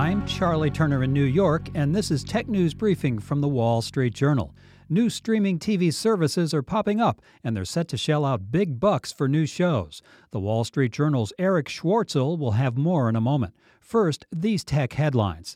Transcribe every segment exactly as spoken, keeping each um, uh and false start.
I'm Charlie Turner in New York, and this is Tech News Briefing from the Wall Street Journal. New streaming T V services are popping up, and they're set to shell out big bucks for new shows. The Wall Street Journal's Eric Schwartzel will have more in a moment. First, these tech headlines.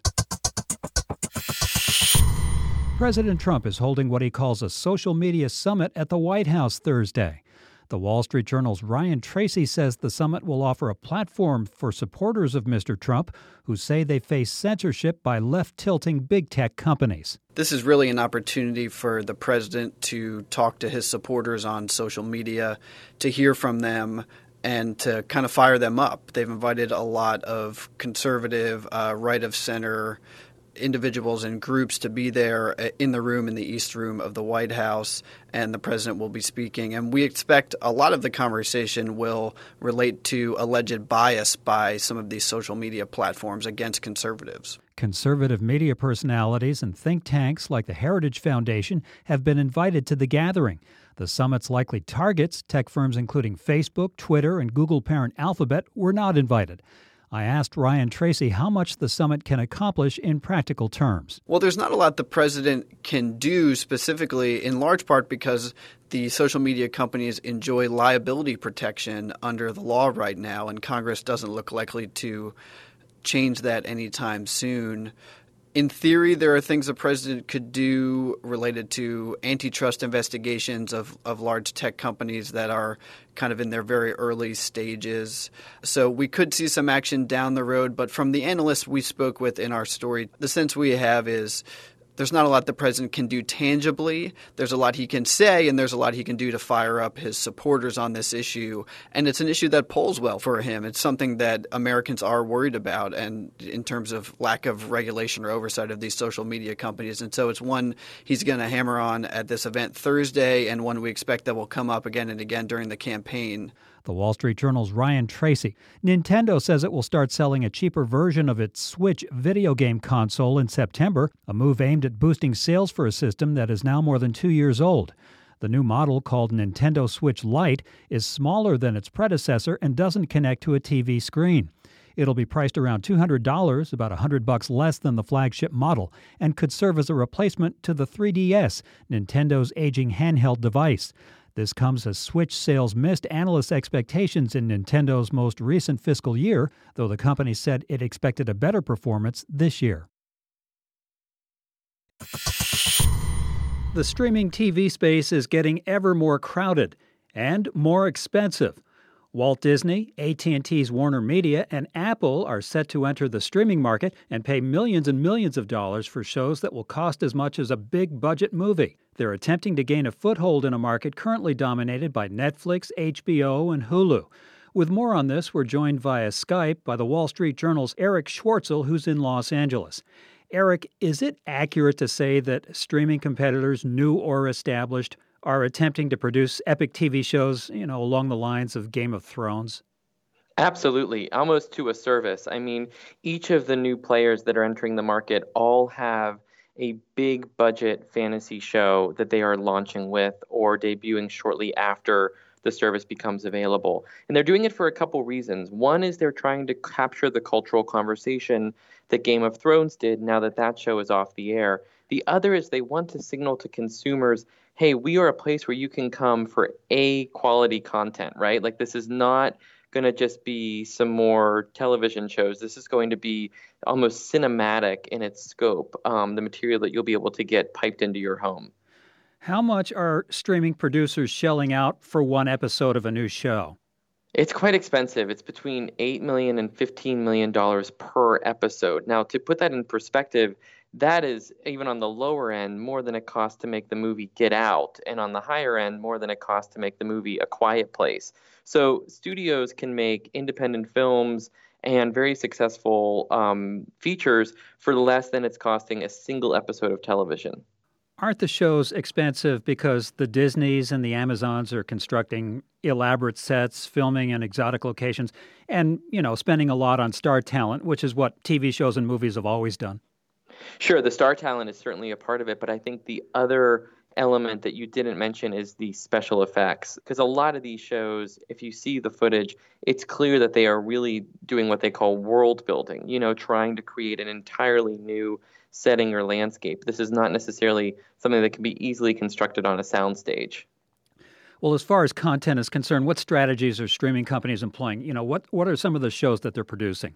President Trump is holding what he calls a social media summit at the White House Thursday. The Wall Street Journal's Ryan Tracy says the summit will offer a platform for supporters of Mister Trump who say they face censorship by left-tilting big tech companies. This is really an opportunity for the president to talk to his supporters on social media, to hear from them, and to kind of fire them up. They've invited a lot of conservative, uh, right-of-center individuals and groups to be there in the room, in the East Room of the White House, and the president will be speaking. And we expect a lot of the conversation will relate to alleged bias by some of these social media platforms against conservatives. Conservative media personalities and think tanks like the Heritage Foundation have been invited to the gathering. The summit's likely targets, tech firms including Facebook, Twitter, and Google parent Alphabet, were not invited. I asked Ryan Tracy how much the summit can accomplish in practical terms. Well, there's not a lot the president can do specifically, in large part because the social media companies enjoy liability protection under the law right now, and Congress doesn't look likely to change that anytime soon. In theory, there are things the president could do related to antitrust investigations of, of large tech companies that are kind of in their very early stages. So we could see some action down the road. But from the analysts we spoke with in our story, the sense we have is there's not a lot the president can do tangibly. There's a lot he can say, and there's a lot he can do to fire up his supporters on this issue. And it's an issue that polls well for him. It's something that Americans are worried about, and in terms of lack of regulation or oversight of these social media companies. And so it's one he's going to hammer on at this event Thursday, and one we expect that will come up again and again during the campaign. The Wall Street Journal's Ryan Tracy. Nintendo says it will start selling a cheaper version of its Switch video game console in September, a move aimed at boosting sales for a system that is now more than two years old. The new model, called Nintendo Switch Lite, is smaller than its predecessor and doesn't connect to a T V screen. It'll be priced around two hundred dollars, about one hundred bucks less than the flagship model, and could serve as a replacement to the three D S, Nintendo's aging handheld device. This comes as Switch sales missed analysts' expectations in Nintendo's most recent fiscal year, though the company said it expected a better performance this year. The streaming T V space is getting ever more crowded and more expensive. Walt Disney, A T and T's Warner Media, and Apple are set to enter the streaming market and pay millions and millions of dollars for shows that will cost as much as a big-budget movie. They're attempting to gain a foothold in a market currently dominated by Netflix, H B O, and Hulu. With more on this, we're joined via Skype by the Wall Street Journal's Eric Schwartzel, who's in Los Angeles. Eric, is it accurate to say that streaming competitors, new or established, are attempting to produce epic T V shows, you know, along the lines of Game of Thrones? Absolutely, almost to a service. I mean, each of the new players that are entering the market all have a big budget fantasy show that they are launching with or debuting shortly after the service becomes available. And they're doing it for a couple reasons. One is they're trying to capture the cultural conversation that Game of Thrones did now that that show is off the air. The other is they want to signal to consumers, hey, we are a place where you can come for A quality content, right? Like, this is not going to just be some more television shows. This is going to be almost cinematic in its scope, um, the material that you'll be able to get piped into your home. How much are streaming producers shelling out for one episode of a new show? It's quite expensive. It's between eight million dollars and fifteen million dollars per episode. Now, to put that in perspective, that is, even on the lower end, more than it costs to make the movie Get Out, and on the higher end, more than it costs to make the movie A Quiet Place. So studios can make independent films and very successful um, features for less than it's costing a single episode of television. Aren't the shows expensive because the Disneys and the Amazons are constructing elaborate sets, filming in exotic locations, and, you know, spending a lot on star talent, which is what T V shows and movies have always done? Sure, the star talent is certainly a part of it, but I think the other element that you didn't mention is the special effects. Because a lot of these shows, if you see the footage, it's clear that they are really doing what they call world building, you know, trying to create an entirely new setting or landscape. This is not necessarily something that can be easily constructed on a soundstage. Well, as far as content is concerned, what strategies are streaming companies employing? You know, what, what are some of the shows that they're producing?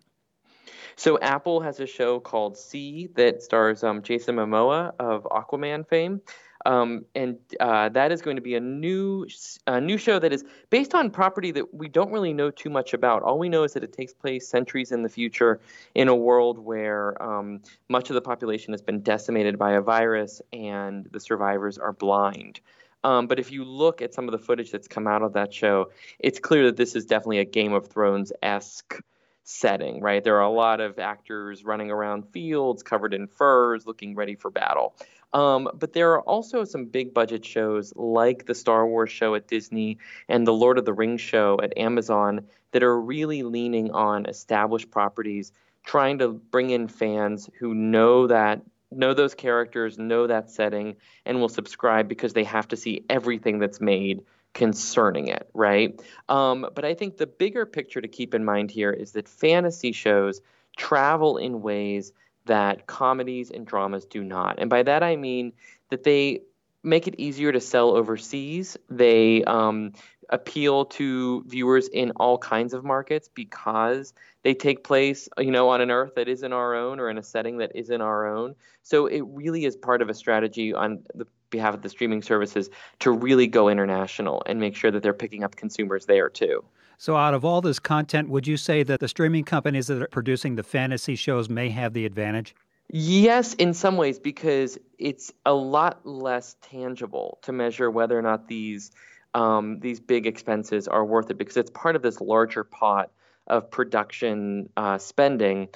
So Apple has a show called See that stars um, Jason Momoa of Aquaman fame. Um, and uh, that is going to be a new a new show that is based on property that we don't really know too much about. All we know is that it takes place centuries in the future in a world where um, much of the population has been decimated by a virus and the survivors are blind. Um, but if you look at some of the footage that's come out of that show, it's clear that this is definitely a Game of Thrones-esque setting, right? There are a lot of actors running around fields covered in furs, looking ready for battle. Um, but there are also some big budget shows like the Star Wars show at Disney and the Lord of the Rings show at Amazon that are really leaning on established properties, trying to bring in fans who know that know those characters, know that setting, and will subscribe because they have to see everything that's made concerning it, right? Um, but I think the bigger picture to keep in mind here is that fantasy shows travel in ways that comedies and dramas do not. And by that I mean that they make it easier to sell overseas. They um, appeal to viewers in all kinds of markets because they take place, you know, on an Earth that isn't our own or in a setting that isn't our own. So it really is part of a strategy on the behalf of the streaming services to really go international and make sure that they're picking up consumers there too. So out of all this content, would you say that the streaming companies that are producing the fantasy shows may have the advantage? Yes, in some ways, because it's a lot less tangible to measure whether or not these um, these big expenses are worth it, because it's part of this larger pot of production uh, spending.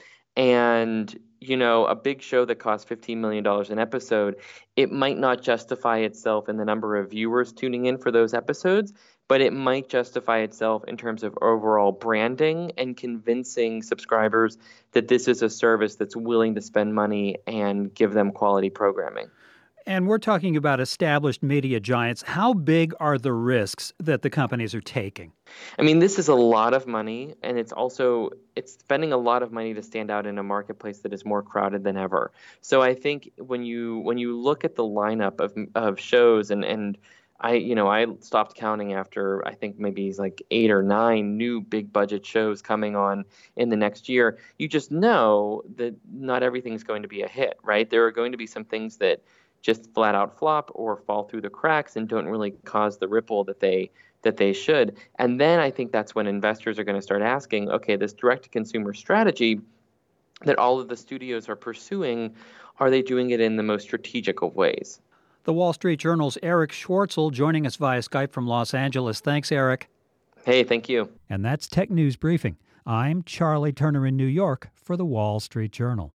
And, you know, a big show that costs fifteen million dollars an episode, it might not justify itself in the number of viewers tuning in for those episodes, but it might justify itself in terms of overall branding and convincing subscribers that this is a service that's willing to spend money and give them quality programming. And we're talking about established media giants. How big are the risks that the companies are taking? I mean, this is a lot of money, and it's also it's spending a lot of money to stand out in a marketplace that is more crowded than ever. So I think when you when you look at the lineup of of shows and and I, you know, I stopped counting after I think maybe like eight or nine new big budget shows coming on in the next year. You just know that not everything's going to be a hit, right? There are going to be some things that just flat out flop or fall through the cracks and don't really cause the ripple that they that they should. And then I think that's when investors are going to start asking, okay, this direct-to-consumer strategy that all of the studios are pursuing, are they doing it in the most strategic of ways? The Wall Street Journal's Eric Schwartzel joining us via Skype from Los Angeles. Thanks, Eric. Hey, thank you. And that's Tech News Briefing. I'm Charlie Turner in New York for the Wall Street Journal.